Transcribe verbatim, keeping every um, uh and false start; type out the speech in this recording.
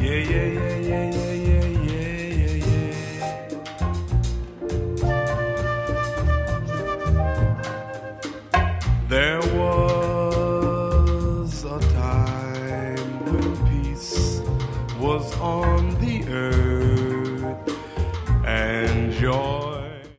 Yeah, yeah, yeah, yeah, yeah, yeah, yeah, yeah, yeah. There was a time when peace was on the earth and joy